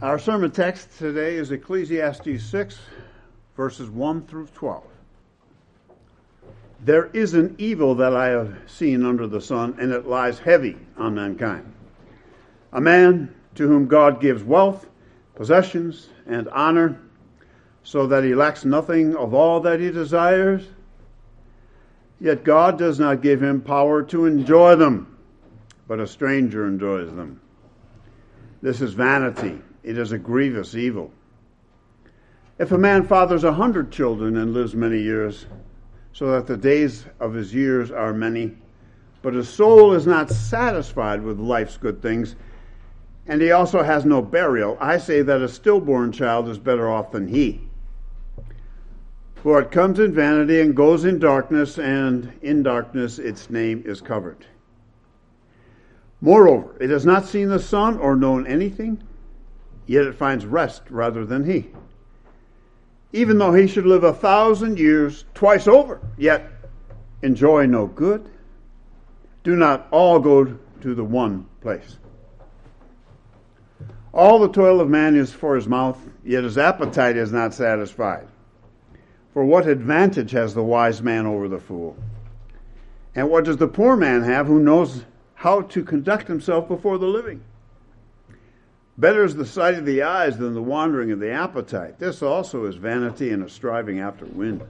Our sermon text today is Ecclesiastes 6, verses 1 through 12. There is an evil that I have seen under the sun, and it lies heavy on mankind. A man to whom God gives wealth, possessions, and honor, so that he lacks nothing of all that he desires. Yet God does not give him power to enjoy them, but a stranger enjoys them. This is vanity. It is a grievous evil. If a man fathers 100 children and lives many years, so that the days of his years are many, but his soul is not satisfied with life's good things, and he also has no burial, I say that a stillborn child is better off than he. For it comes in vanity and goes in darkness, and in darkness its name is covered. Moreover, it has not seen the sun or known anything, yet it finds rest rather than he. Even though he should live 1,000 years twice over, yet enjoy no good, do not all go to the one place. All the toil of man is for his mouth, yet his appetite is not satisfied. For what advantage has the wise man over the fool? And what does the poor man have who knows how to conduct himself before the living? Better is the sight of the eyes than the wandering of the appetite. This also is vanity and a striving after wind.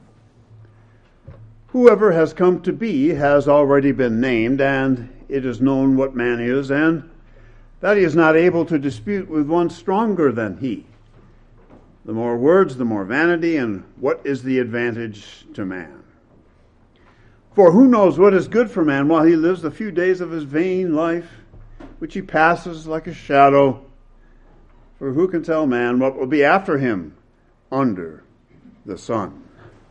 Whoever has come to be has already been named, and it is known what man is, and that he is not able to dispute with one stronger than he. The more words, the more vanity, and what is the advantage to man? For who knows what is good for man while he lives the few days of his vain life, which he passes like a shadow? For who can tell man what will be after him under the sun?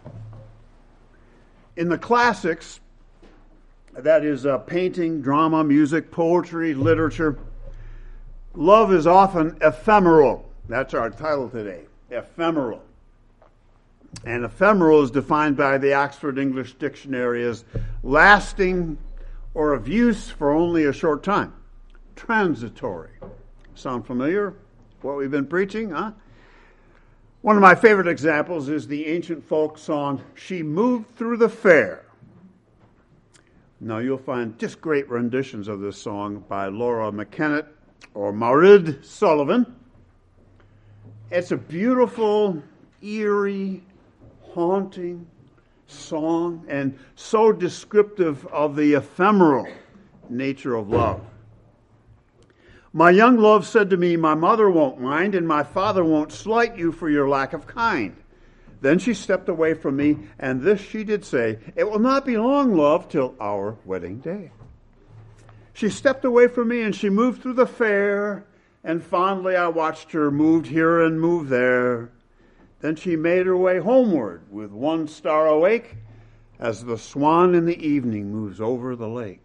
In the classics, that is painting, drama, music, poetry, literature, love is often ephemeral. That's our title today, ephemeral. And ephemeral is defined by the Oxford English Dictionary as lasting or of use for only a short time. Transitory. Sound familiar? What we've been preaching, huh? One of my favorite examples is the ancient folk song, She Moved Through the Fair. Now you'll find just great renditions of this song by Laura McKennett or Maurid Sullivan. It's a beautiful, eerie, haunting song and so descriptive of the ephemeral nature of love. My young love said to me, my mother won't mind and my father won't slight you for your lack of kind. Then she stepped away from me, and this she did say, it will not be long, love, till our wedding day. She stepped away from me and she moved through the fair, and fondly I watched her, moved here and moved there. Then she made her way homeward with one star awake, as the swan in the evening moves over the lake.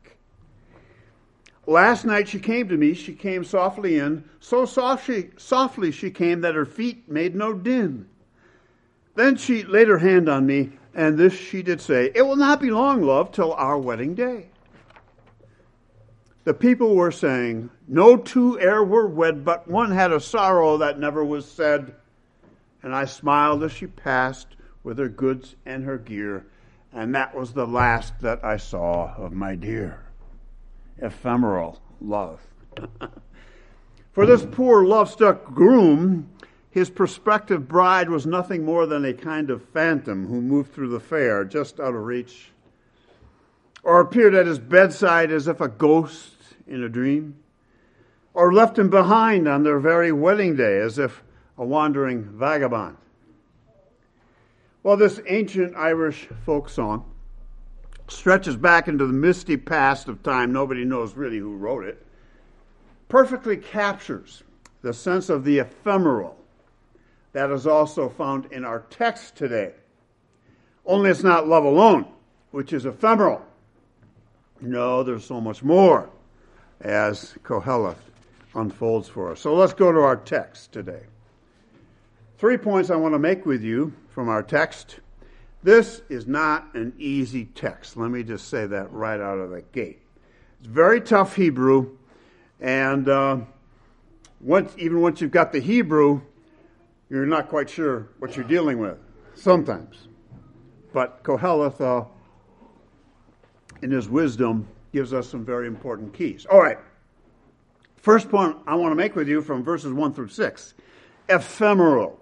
Last night she came to me, she came softly in, so softly she came that her feet made no din. Then she laid her hand on me, and this she did say, it will not be long, love, till our wedding day. The people were saying, no two e'er were wed, but one had a sorrow that never was said. And I smiled as she passed with her goods and her gear, and that was the last that I saw of my dear. Ephemeral love. For this poor love-struck groom, his prospective bride was nothing more than a kind of phantom who moved through the fair just out of reach, or appeared at his bedside as if a ghost in a dream, or left him behind on their very wedding day as if a wandering vagabond. Well, this ancient Irish folk song stretches back into the misty past of time. Nobody knows really who wrote it. Perfectly captures the sense of the ephemeral that is also found in our text today. Only it's not love alone, which is ephemeral. No, there's so much more as Koheleth unfolds for us. So let's go to our text today. 3 points I want to make with you from our text. This is not an easy text. Let me just say that right out of the gate. It's very tough Hebrew, and even once you've got the Hebrew, you're not quite sure what you're dealing with sometimes. But Koheleth, in his wisdom, gives us some very important keys. All right. First point I want to make with you from verses 1 through 6. Ephemeral.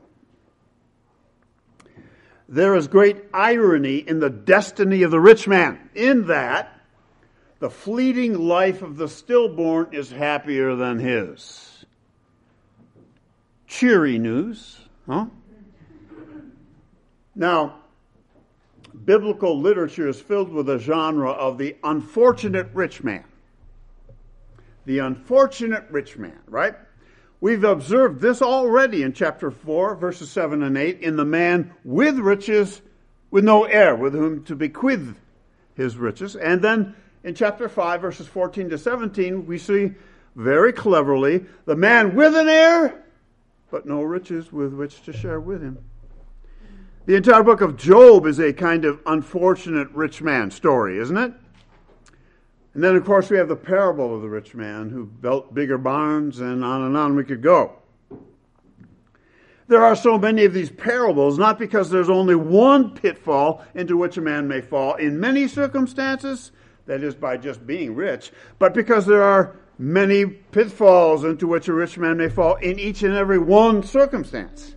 There is great irony in the destiny of the rich man, in that the fleeting life of the stillborn is happier than his. Cheery news, huh? Now, biblical literature is filled with a genre of the unfortunate rich man. The unfortunate rich man, right? We've observed this already in chapter 4, verses 7 and 8, in the man with riches, with no heir, with whom to bequeath his riches. And then in chapter 5, verses 14 to 17, we see very cleverly the man with an heir, but no riches with which to share with him. The entire book of Job is a kind of unfortunate rich man story, isn't it? And then, of course, we have the parable of the rich man who built bigger barns, and on we could go. There are so many of these parables, not because there's only one pitfall into which a man may fall in many circumstances, that is by just being rich, but because there are many pitfalls into which a rich man may fall in each and every one circumstance.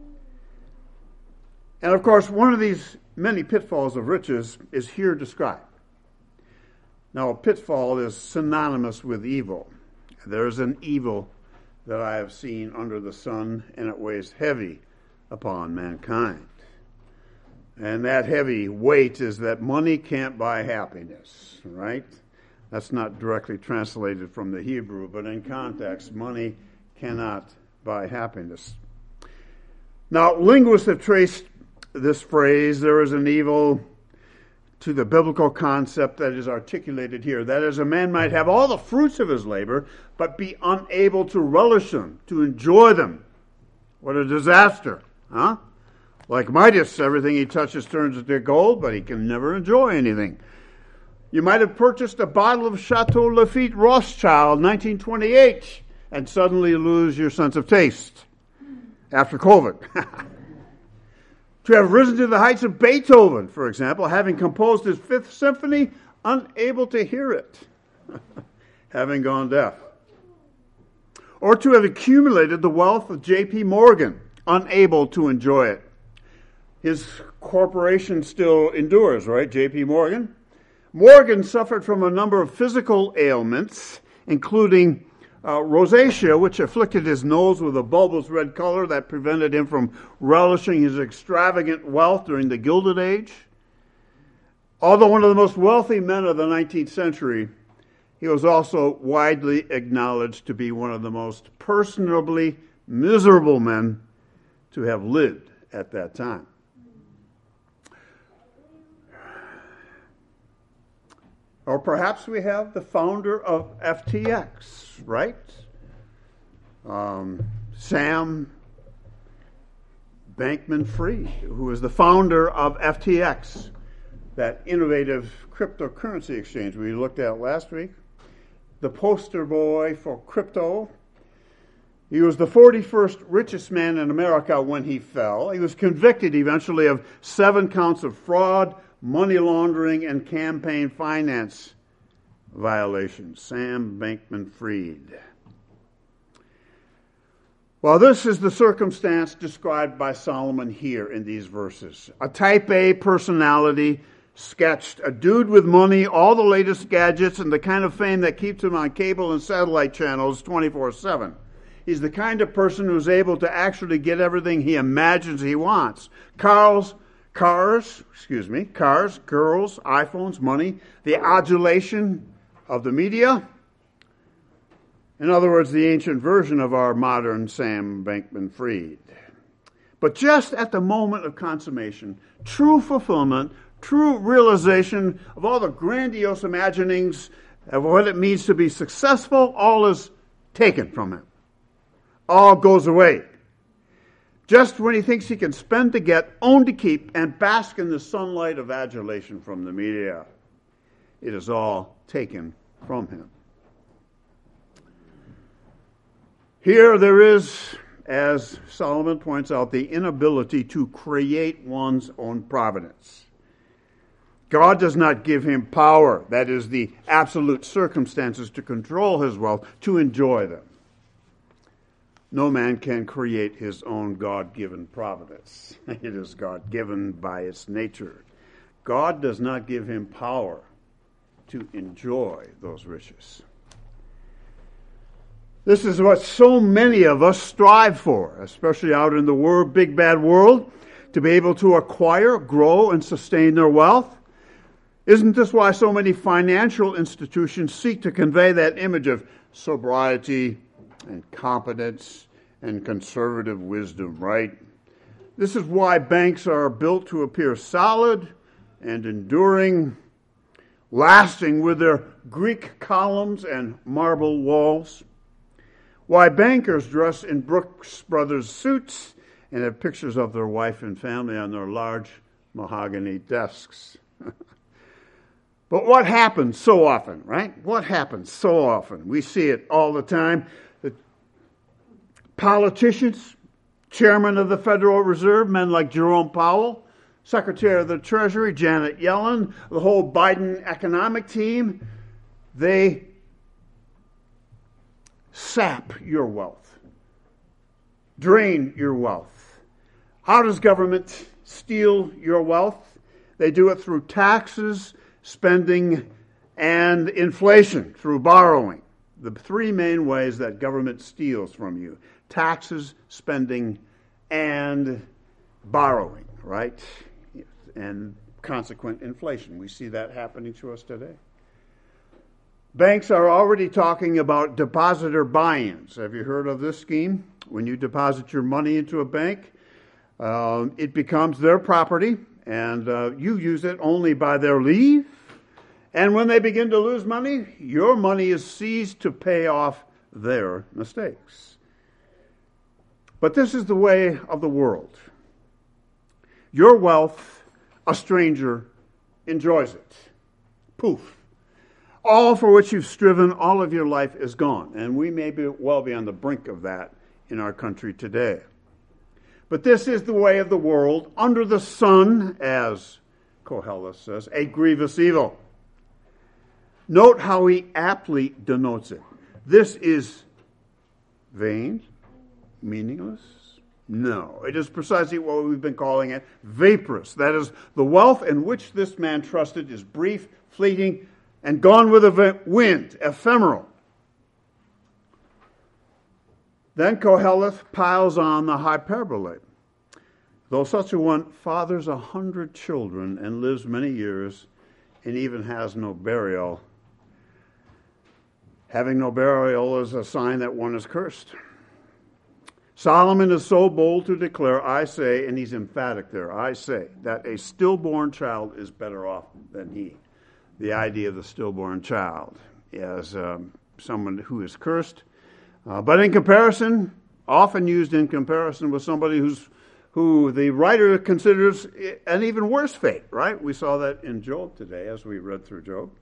And, of course, one of these many pitfalls of riches is here described. Now, a pitfall is synonymous with evil. There is an evil that I have seen under the sun, and it weighs heavy upon mankind. And that heavy weight is that money can't buy happiness, right? That's not directly translated from the Hebrew, but in context, money cannot buy happiness. Now, linguists have traced this phrase, there is an evil, to the biblical concept that is articulated here. That is, a man might have all the fruits of his labor, but be unable to relish them, to enjoy them. What a disaster, huh? Like Midas, everything he touches turns into gold, but he can never enjoy anything. You might have purchased a bottle of Chateau Lafite Rothschild 1928 and suddenly lose your sense of taste after COVID. To have risen to the heights of Beethoven, for example, having composed his Fifth Symphony, unable to hear it, having gone deaf. Or to have accumulated the wealth of J.P. Morgan, unable to enjoy it. His corporation still endures, right? J.P. Morgan. Morgan suffered from a number of physical ailments, including rosacea, which afflicted his nose with a bulbous red color that prevented him from relishing his extravagant wealth during the Gilded Age. Although one of the most wealthy men of the 19th century, he was also widely acknowledged to be one of the most personably miserable men to have lived at that time. Or perhaps we have the founder of FTX, right? Sam Bankman-Fried, who is the founder of FTX, that innovative cryptocurrency exchange we looked at last week. The poster boy for crypto. He was the 41st richest man in America when he fell. He was convicted eventually of 7 counts of fraud, money laundering, and campaign finance violations. Sam Bankman-Fried. Well, this is the circumstance described by Solomon here in these verses. A type A personality sketched, a dude with money, all the latest gadgets, and the kind of fame that keeps him on cable and satellite channels 24/7. He's the kind of person who's able to actually get everything he imagines he wants. Cars, girls, iPhones, money, the adulation of the media. In other words, the ancient version of our modern Sam Bankman-Fried. But just at the moment of consummation, true fulfillment, true realization of all the grandiose imaginings of what it means to be successful, all is taken from him. All goes away. Just when he thinks he can spend to get, own to keep, and bask in the sunlight of adulation from the media, it is all taken from him. Here there is, as Solomon points out, the inability to create one's own providence. God does not give him power, that is, the absolute circumstances to control his wealth, to enjoy them. No man can create his own God-given providence. It is God-given by its nature. God does not give him power to enjoy those riches. This is what so many of us strive for, especially out in the big bad world, to be able to acquire, grow, and sustain their wealth. Isn't this why so many financial institutions seek to convey that image of sobriety and competence and conservative wisdom, right? This is why banks are built to appear solid and enduring, lasting with their Greek columns and marble walls. Why bankers dress in Brooks Brothers suits and have pictures of their wife and family on their large mahogany desks. But what happens so often, right? What happens so often? We see it all the time. The politicians, chairman of the Federal Reserve, men like Jerome Powell, Secretary of the Treasury, Janet Yellen, the whole Biden economic team, they sap your wealth, drain your wealth. How does government steal your wealth? They do it through taxes, spending, and inflation, through borrowing. The three main ways that government steals from you: taxes, spending, and borrowing, right? And consequent inflation. We see that happening to us today. Banks are already talking about depositor buy-ins. Have you heard of this scheme? When you deposit your money into a bank, it becomes their property, and you use it only by their leave. And when they begin to lose money, your money is seized to pay off their mistakes. But this is the way of the world. Your wealth, a stranger enjoys it. Poof. All for which you've striven all of your life is gone. And we may well be on the brink of that in our country today. But this is the way of the world, under the sun, as Koheles says, a grievous evil. Note how he aptly denotes it. This is vain, meaningless? No, it is precisely what we've been calling it, vaporous. That is, the wealth in which this man trusted is brief, fleeting, and gone with the wind, ephemeral. Then Koheles piles on the hyperbole. Though such a one fathers 100 children and lives many years and even has no burial, having no burial is a sign that one is cursed. Solomon is so bold to declare, I say, and he's emphatic there, I say, that a stillborn child is better off than he. The idea of the stillborn child as someone who is cursed, but in comparison, often used in comparison with somebody who the writer considers an even worse fate, right? We saw that in Job today as we read through Job.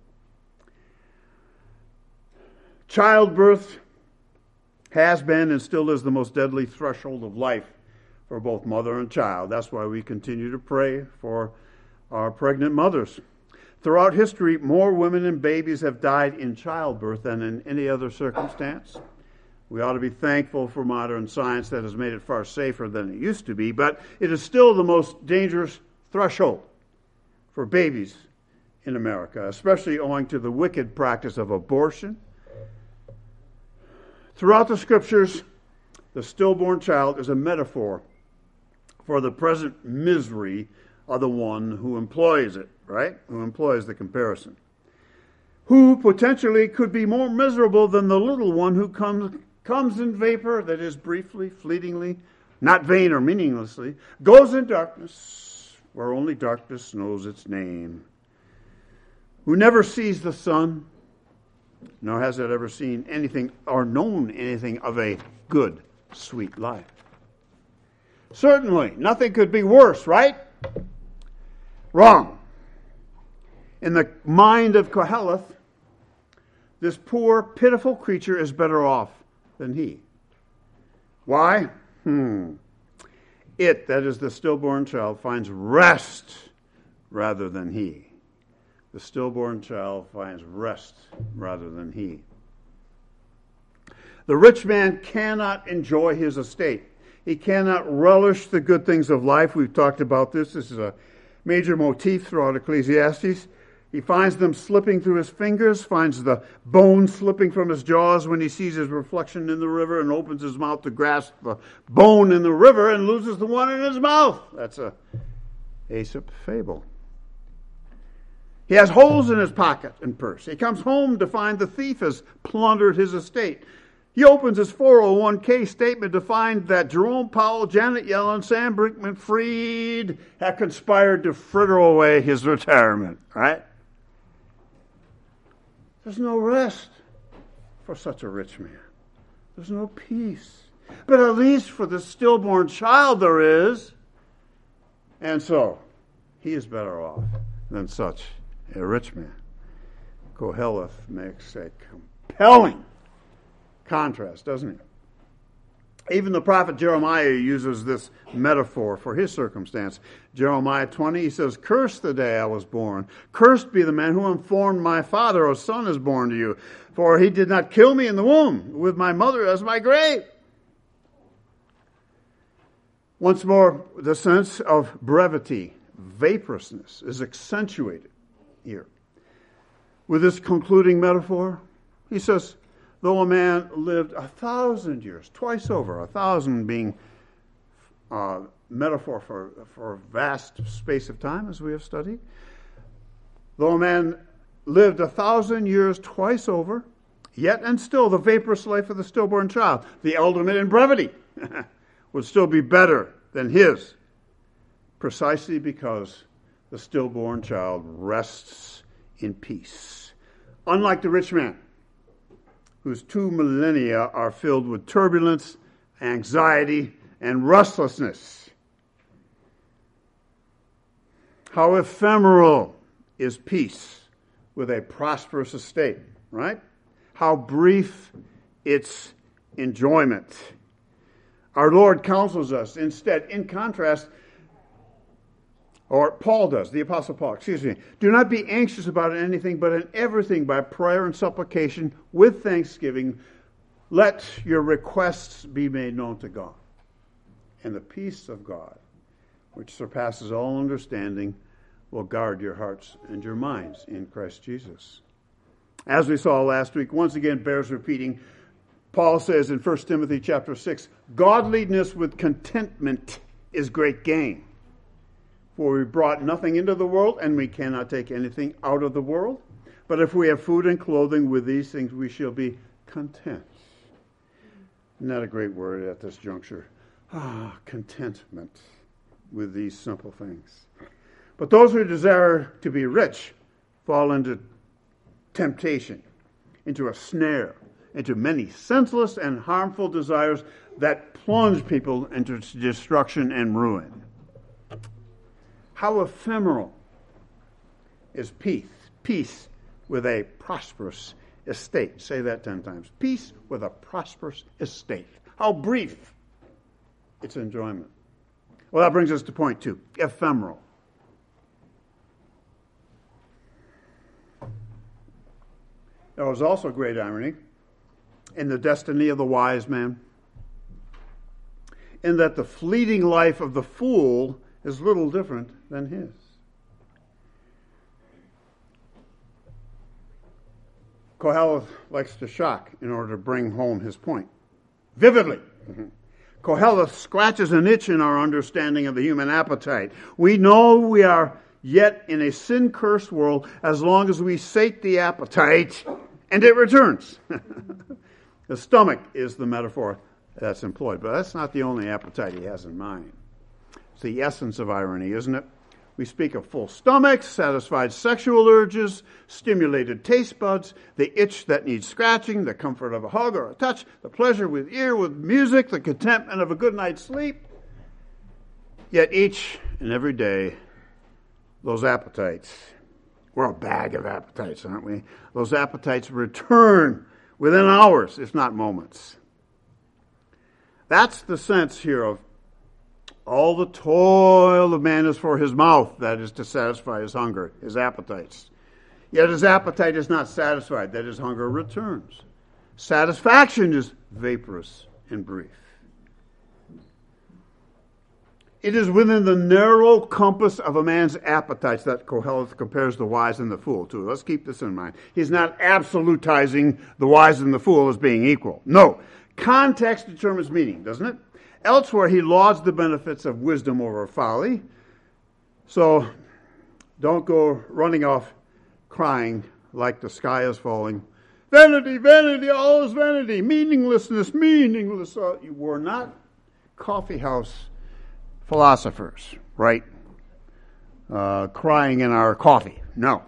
Childbirth has been and still is the most deadly threshold of life for both mother and child. That's why we continue to pray for our pregnant mothers. Throughout history, more women and babies have died in childbirth than in any other circumstance. We ought to be thankful for modern science that has made it far safer than it used to be, but it is still the most dangerous threshold for babies in America, especially owing to the wicked practice of abortion. Throughout the scriptures, the stillborn child is a metaphor for the present misery of the one who employs it, right? Who employs the comparison. Who potentially could be more miserable than the little one who comes in vapor, that is, briefly, fleetingly, not vain or meaninglessly, goes in darkness, where only darkness knows its name, who never sees the sun, nor has it ever seen anything or known anything of a good, sweet life. Certainly, nothing could be worse, right? Wrong. In the mind of Koheles, this poor, pitiful creature is better off than he. Why? It, that is the stillborn child, finds rest rather than he. The stillborn child finds rest rather than he. The rich man cannot enjoy his estate. He cannot relish the good things of life. We've talked about this. This is a major motif throughout Ecclesiastes. He finds them slipping through his fingers, finds the bone slipping from his jaws when he sees his reflection in the river and opens his mouth to grasp the bone in the river and loses the one in his mouth. That's a Aesop fable. He has holes in his pocket and purse. He comes home to find the thief has plundered his estate. He opens his 401k statement to find that Jerome Powell, Janet Yellen, Sam Brinkman-Fried have conspired to fritter away his retirement. Right? There's no rest for such a rich man. There's no peace. But at least for the stillborn child there is. And so, he is better off than such a rich man. Koheleth makes a compelling contrast, doesn't he? Even the prophet Jeremiah uses this metaphor for his circumstance. Jeremiah 20, he says, "Cursed the day I was born. Cursed be the man who informed my father, a son is born to you. For he did not kill me in the womb, with my mother as my grave." Once more, the sense of brevity, vaporousness, is accentuated here. With this concluding metaphor, he says, though a man lived 1,000 years, twice over, 1,000 being a metaphor for a vast space of time, as we have studied. Though a man lived 1,000 years twice over, yet and still the vaporous life of the stillborn child, the ultimate in brevity, would still be better than his, precisely because the stillborn child rests in peace. Unlike the rich man, whose 2 millennia are filled with turbulence, anxiety, and restlessness. How ephemeral is peace with a prosperous estate, right? How brief its enjoyment. Our Lord counsels us instead, in contrast, or Paul does, the Apostle Paul, do not be anxious about anything, but in everything by prayer and supplication with thanksgiving, let your requests be made known to God. And the peace of God, which surpasses all understanding, will guard your hearts and your minds in Christ Jesus. As we saw last week, once again bears repeating, Paul says in 1 Timothy chapter 6, godliness with contentment is great gain. For we brought nothing into the world, and we cannot take anything out of the world. But if we have food and clothing, with these things we shall be content. Isn't that a great word at this juncture? Contentment with these simple things. But those who desire to be rich fall into temptation, into a snare, into many senseless and harmful desires that plunge people into destruction and ruin. How ephemeral is peace with a prosperous estate. Say that 10 times. Peace with a prosperous estate. How brief its enjoyment. Well, that brings us to point 2. Ephemeral. There was also great irony in the destiny of the wise man, in that the fleeting life of the fool is little different than his. Koheleth likes to shock in order to bring home his point vividly. Koheleth scratches an itch in our understanding of the human appetite. We know we are yet in a sin-cursed world as long as we sate the appetite and it returns. The stomach is the metaphor that's employed, but that's not the only appetite he has in mind. It's the essence of irony, isn't it? We speak of full stomachs, satisfied sexual urges, stimulated taste buds, the itch that needs scratching, the comfort of a hug or a touch, the pleasure with ear, with music, the contentment of a good night's sleep. Yet each and every day, those appetites, we're a bag of appetites, aren't we? Those appetites return within hours, if not moments. That's the sense here of all the toil of man is for his mouth, that is to satisfy his hunger, his appetites. Yet his appetite is not satisfied, that his hunger returns. Satisfaction is vaporous and brief. It is within the narrow compass of a man's appetites that Koheleth compares the wise and the fool to. Let's keep this in mind. He's not absolutizing the wise and the fool as being equal. No. Context determines meaning, doesn't it? Elsewhere, he lauds the benefits of wisdom over folly. So don't go running off crying like the sky is falling. Vanity, vanity, all is vanity. Meaninglessness, meaningless. You were not coffee house philosophers, right? Crying in our coffee. No.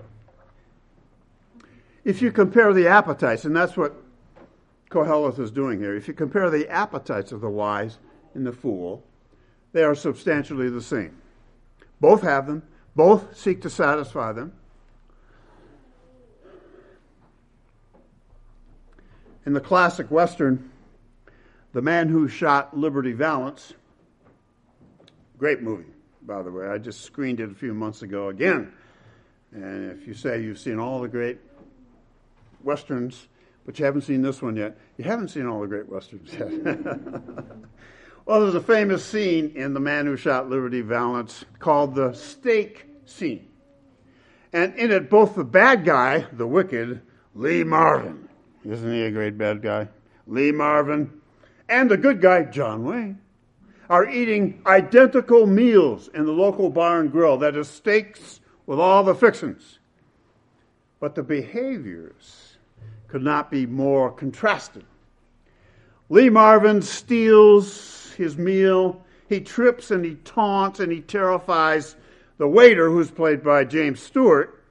If you compare the appetites, and that's what Koheleth is doing here, if you compare the appetites of the wise and the fool, they are substantially the same. Both have them. Both seek to satisfy them. In the classic Western, The Man Who Shot Liberty Valance, great movie, by the way. I just screened it a few months ago again. And if you say you've seen all the great Westerns, but you haven't seen this one yet, you haven't seen all the great Westerns yet. Well, there's a famous scene in The Man Who Shot Liberty Valance called the steak scene. And in it, both the bad guy, the wicked, Lee Marvin, isn't he a great bad guy? Lee Marvin, and the good guy, John Wayne, are eating identical meals in the local bar and grill. That is steaks with all the fixings. But the behaviors could not be more contrasted. Lee Marvin steals his meal. He trips and he taunts and he terrifies the waiter, who's played by James Stewart.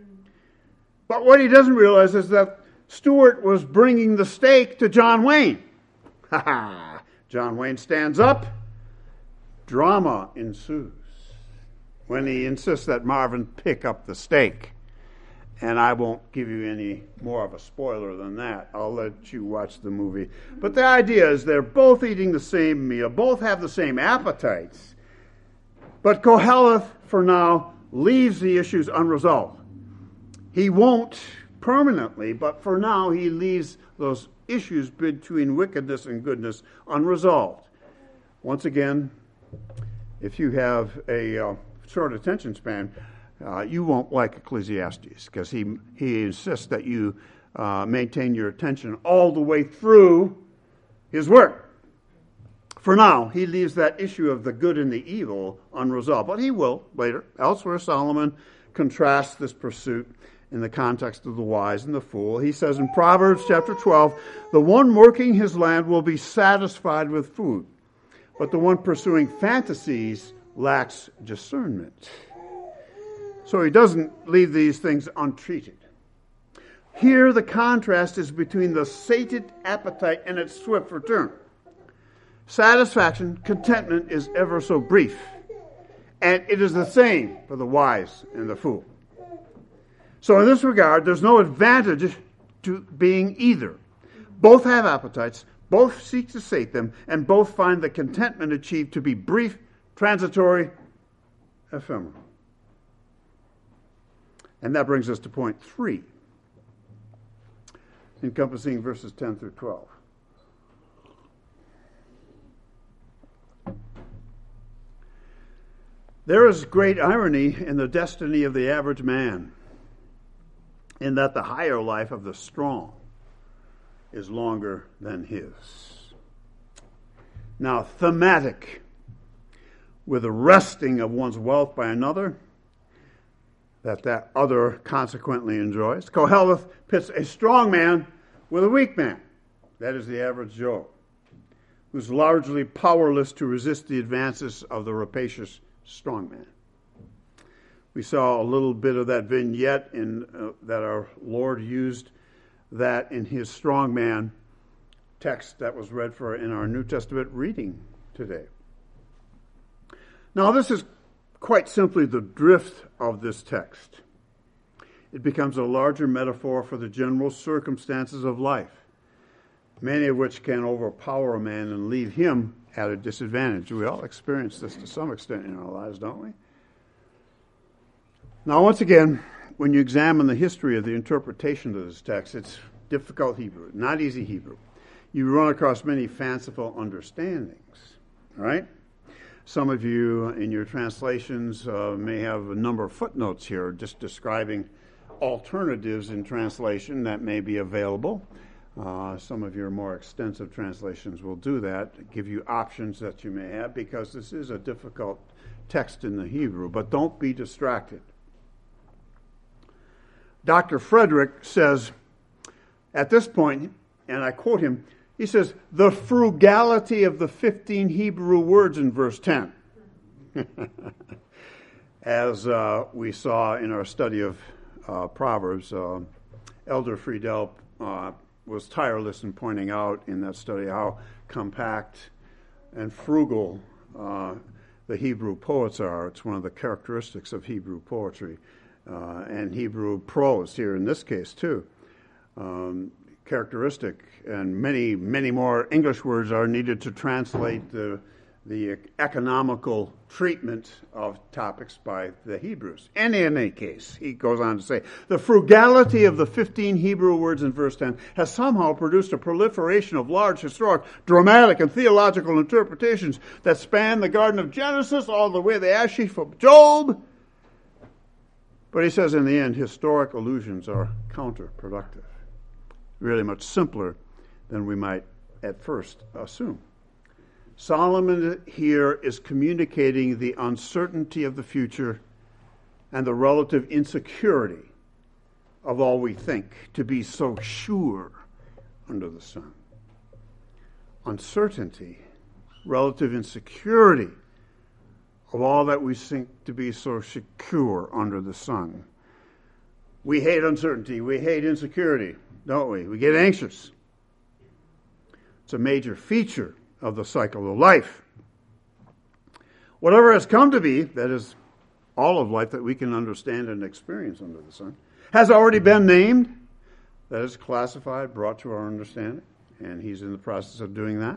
But what he doesn't realize is that Stewart was bringing the steak to John Wayne. John Wayne stands up. Drama ensues when he insists that Marvin pick up the steak. And I won't give you any more of a spoiler than that. I'll let you watch the movie. But the idea is they're both eating the same meal, both have the same appetites. But Koheleth, for now, leaves the issues unresolved. He won't permanently, but for now he leaves those issues between wickedness and goodness unresolved. Once again, if you have a short attention span, you won't like Ecclesiastes, because he insists that you maintain your attention all the way through his work. For now, he leaves that issue of the good and the evil unresolved, but he will later. Elsewhere, Solomon contrasts this pursuit in the context of the wise and the fool. He says in Proverbs chapter 12, the one working his land will be satisfied with food, but the one pursuing fantasies lacks discernment. So he doesn't leave these things untreated. Here the contrast is between the sated appetite and its swift return. Satisfaction, contentment is ever so brief, and it is the same for the wise and the fool. So in this regard, there's no advantage to being either. Both have appetites, both seek to sate them, and both find the contentment achieved to be brief, transitory, ephemeral. And that brings us to point 3, encompassing verses 10 through 12. There is great irony in the destiny of the average man, in that the higher life of the strong is longer than his. Now, thematic with the wresting of one's wealth by another, that other consequently enjoys, Koheleth pits a strong man with a weak man. That is the average Joe, who's largely powerless to resist the advances of the rapacious strong man. We saw a little bit of that vignette in that our Lord used that in his strong man text that was read for in our New Testament reading today. Now, this is quite simply the drift of this text. It becomes a larger metaphor for the general circumstances of life. many of which can overpower a man and leave him at a disadvantage. We all experience this to some extent in our lives, don't we? Now, once again, when you examine the history of the interpretation of this text, it's difficult Hebrew, not easy Hebrew. You run across many fanciful understandings, right? Some of you in your translations may have a number of footnotes here just describing alternatives in translation that may be available. Some of your more extensive translations will do that, give you options that you may have, because this is a difficult text in the Hebrew. But don't be distracted. Dr. Frederick says, at this point, and I quote him, he says, the frugality of the 15 Hebrew words in verse 10. As we saw in our study of Proverbs, Elder Friedel was tireless in pointing out in that study how compact and frugal the Hebrew poets are. It's one of the characteristics of Hebrew poetry and Hebrew prose here in this case too. Characteristic, and many, many more English words are needed to translate the economical treatment of topics by the Hebrews. And in any case, he goes on to say, the frugality of the 15 Hebrew words in verse 10 has somehow produced a proliferation of large historic, dramatic, and theological interpretations that span the Garden of Genesis all the way to the ash heap of Job. But he says in the end, historic allusions are counterproductive. Really much simpler than we might at first assume. Solomon here is communicating the uncertainty of the future and the relative insecurity of all we think to be so sure under the sun. Uncertainty, relative insecurity of all that we think to be so secure under the sun. We hate uncertainty. We hate insecurity, don't we? We get anxious. It's a major feature of the cycle of life. Whatever has come to be, that is all of life that we can understand and experience under the sun, has already been named, that is classified, brought to our understanding, and he's in the process of doing that.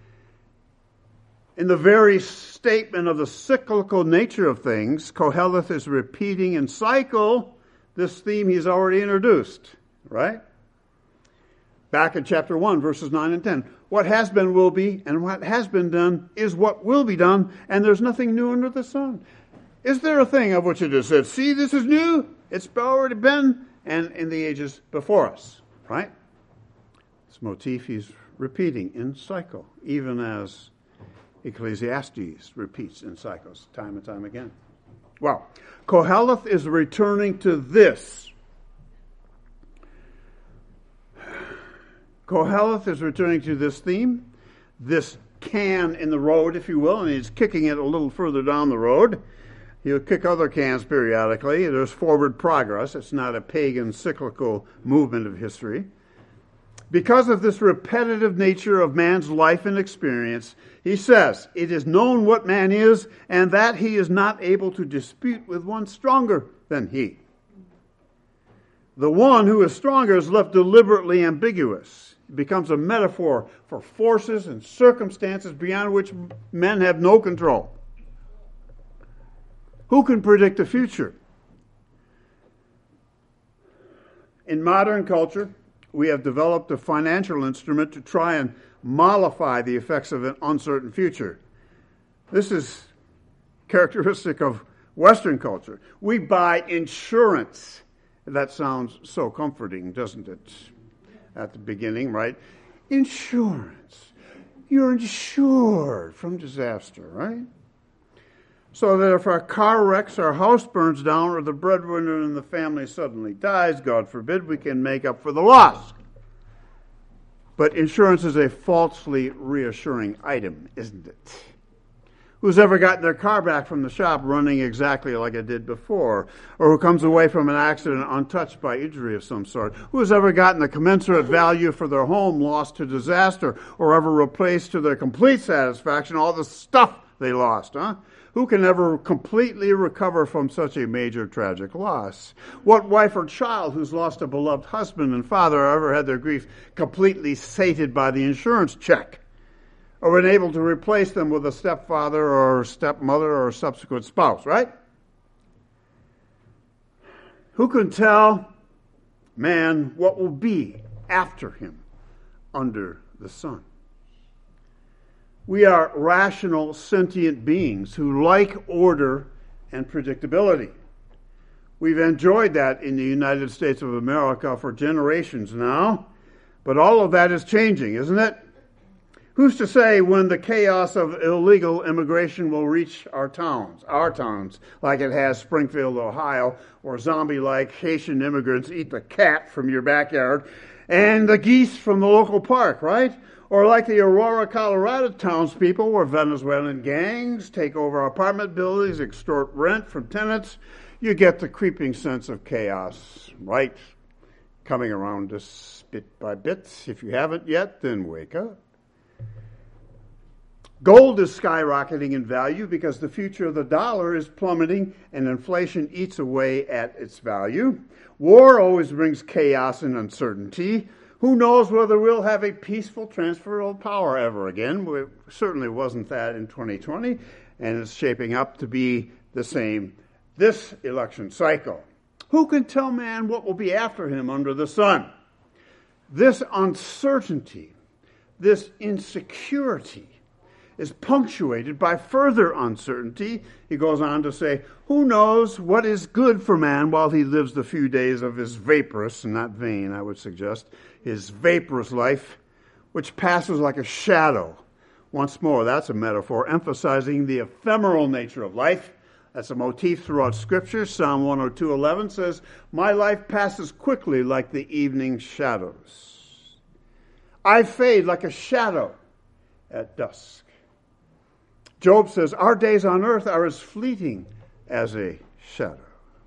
In the very statement of the cyclical nature of things, Koheleth is repeating in cycle this theme he's already introduced, right? Back in chapter 1, verses 9 and 10. What has been will be, and what has been done is what will be done, and there's nothing new under the sun. Is there a thing of which it is said, see, this is new, it's already been, and in the ages before us, right? This motif he's repeating in cycle, even as Ecclesiastes repeats in cycles time and time again. Well, Koheleth is returning to this. Koheleth is returning to this theme, this can in the road, if you will, and he's kicking it a little further down the road. He'll kick other cans periodically. There's forward progress. It's not a pagan cyclical movement of history. Because of this repetitive nature of man's life and experience, he says, it is known what man is, and that he is not able to dispute with one stronger than he. The one who is stronger is left deliberately ambiguous. It becomes a metaphor for forces and circumstances beyond which men have no control. Who can predict the future? In modern culture, we have developed a financial instrument to try and mollify the effects of an uncertain future. This is characteristic of Western culture. We buy insurance. That sounds so comforting, doesn't it? At the beginning, right? Insurance. You're insured from disaster, right? So that if our car wrecks, our house burns down, or the breadwinner in the family suddenly dies, God forbid, we can make up for the loss. But insurance is a falsely reassuring item, isn't it? Who's ever gotten their car back from the shop running exactly like it did before? Or who comes away from an accident untouched by injury of some sort? Who's ever gotten the commensurate value for their home lost to disaster, or ever replaced to their complete satisfaction all the stuff they lost, huh? Who can ever completely recover from such a major tragic loss? What wife or child who's lost a beloved husband and father ever had their grief completely sated by the insurance check? Or been able to replace them with a stepfather or stepmother or subsequent spouse, right? Who can tell man what will be after him under the sun? We are rational, sentient beings who like order and predictability. We've enjoyed that in the United States of America for generations now, but all of that is changing, isn't it? Who's to say when the chaos of illegal immigration will reach our towns, like it has Springfield, Ohio, or zombie-like Haitian immigrants eat the cat from your backyard and the geese from the local park, right? Or like the Aurora, Colorado townspeople, where Venezuelan gangs take over apartment buildings, extort rent from tenants. You get the creeping sense of chaos, right? Coming around us bit by bit. If you haven't yet, then wake up. Gold is skyrocketing in value because the future of the dollar is plummeting and inflation eats away at its value. War always brings chaos and uncertainty. Who knows whether we'll have a peaceful transfer of power ever again? It certainly wasn't that in 2020, and it's shaping up to be the same this election cycle. Who can tell man what will be after him under the sun? This uncertainty, this insecurity, is punctuated by further uncertainty. He goes on to say, who knows what is good for man while he lives the few days of his vaporous, and not vain, I would suggest, his vaporous life, which passes like a shadow. Once more, that's a metaphor emphasizing the ephemeral nature of life. That's a motif throughout Scripture. Psalm 102:11 says, my life passes quickly like the evening shadows. I fade like a shadow at dusk. Job says, our days on earth are as fleeting as a shadow.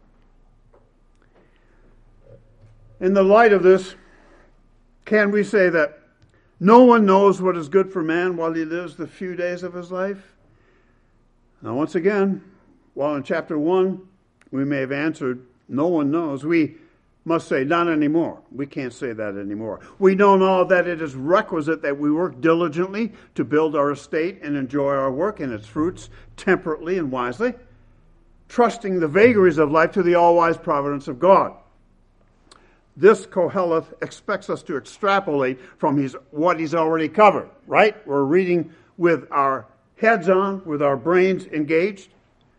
In the light of this, can we say that no one knows what is good for man while he lives the few days of his life? Now, once again, while in chapter 1 we may have answered, no one knows, we must say, not anymore. We can't say that anymore. We know now that it is requisite that we work diligently to build our estate and enjoy our work and its fruits temperately and wisely, trusting the vagaries of life to the all-wise providence of God. This Koheleth expects us to extrapolate from what he's already covered, right? We're reading with our heads on, with our brains engaged.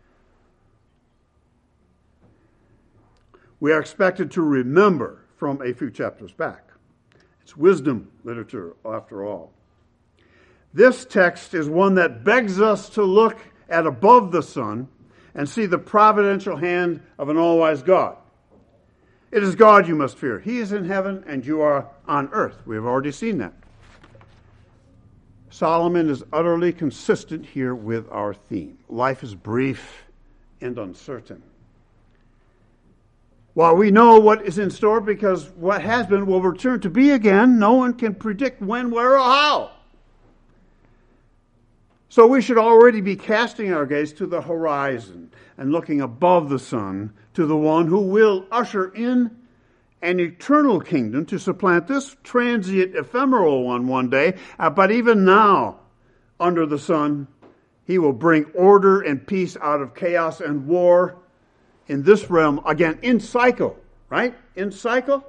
We are expected to remember from a few chapters back. It's wisdom literature, after all. This text is one that begs us to look at above the sun and see the providential hand of an all-wise God. It is God you must fear. He is in heaven and you are on earth. We have already seen that. Solomon is utterly consistent here with our theme. Life is brief and uncertain. While we know what is in store because what has been will return to be again, no one can predict when, where, or how. So we should already be casting our gaze to the horizon and looking above the sun to the one who will usher in an eternal kingdom to supplant this transient, ephemeral one day. But even now, under the sun, he will bring order and peace out of chaos and war in this realm, again, in cycle, right? In cycle.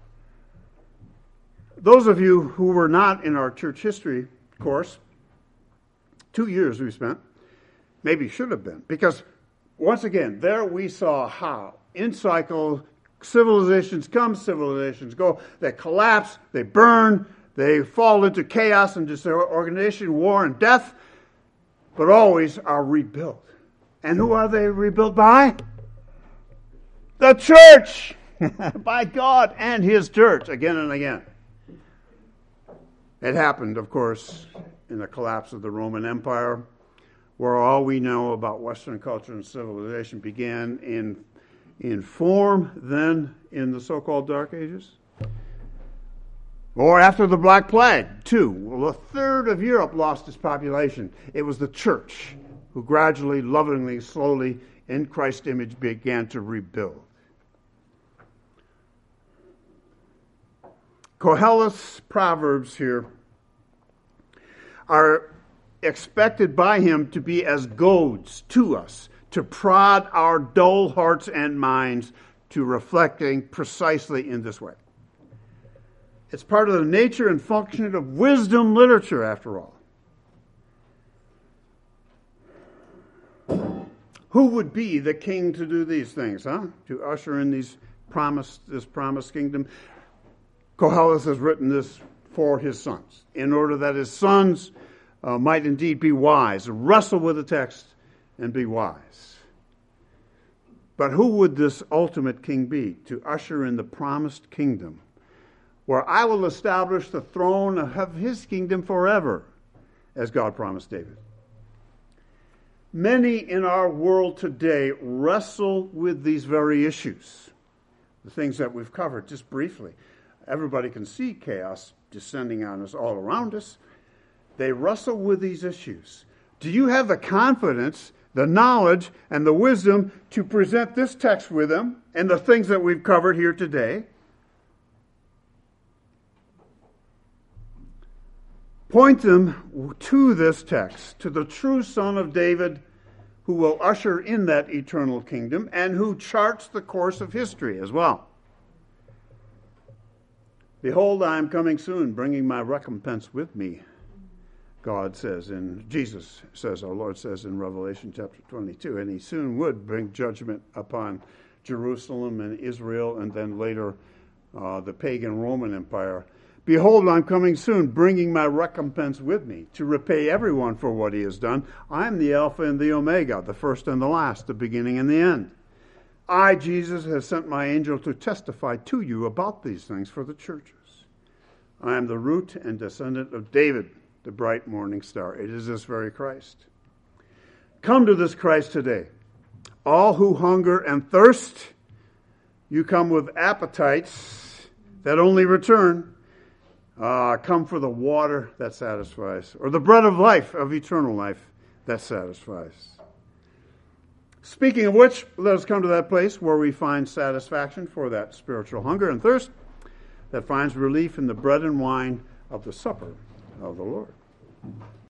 Those of you who were not in our church history course, 2 years we spent, maybe should have been, because once again, there we saw how, in cycle, civilizations come, civilizations go, they collapse, they burn, they fall into chaos and disorganization, war and death, but always are rebuilt. And who are they rebuilt by? The church! By God and His church, again and again. It happened, of course, in the collapse of the Roman Empire, where all we know about Western culture and civilization began in form, then in the so-called Dark Ages. Or after the Black Plague, too. Well, a third of Europe lost its population. It was the church who gradually, lovingly, slowly, in Christ's image began to rebuild. Koheleth's proverbs here are expected by him to be as goads to us, to prod our dull hearts and minds to reflecting precisely in this way. It's part of the nature and function of wisdom literature, after all. Who would be the king to do these things, to usher in this promised kingdom? Koheleth has written this for his sons, in order that his sons might indeed be wise, wrestle with the text and be wise. But who would this ultimate king be to usher in the promised kingdom, where I will establish the throne of his kingdom forever, as God promised David? Many in our world today wrestle with these very issues, the things that we've covered just briefly. Everybody can see chaos descending on us all around us. They wrestle with these issues. Do you have the confidence, the knowledge, and the wisdom to present this text with them and the things that we've covered here today? Point them to this text, to the true Son of David, who will usher in that eternal kingdom and who charts the course of history as well. Behold, I am coming soon, bringing my recompense with me, God says, and Jesus says, our Lord says in Revelation chapter 22, and he soon would bring judgment upon Jerusalem and Israel, and then later the pagan Roman Empire. Behold, I'm coming soon, bringing my recompense with me, to repay everyone for what he has done. I am the Alpha and the Omega, the first and the last, the beginning and the end. I, Jesus, have sent my angel to testify to you about these things for the churches. I am the root and descendant of David, the bright morning star. It is this very Christ. Come to this Christ today. All who hunger and thirst, you come with appetites that only return. Come for the water that satisfies, or the bread of life, of eternal life that satisfies. Speaking of which, let us come to that place where we find satisfaction for that spiritual hunger and thirst that finds relief in the bread and wine of the supper of the Lord.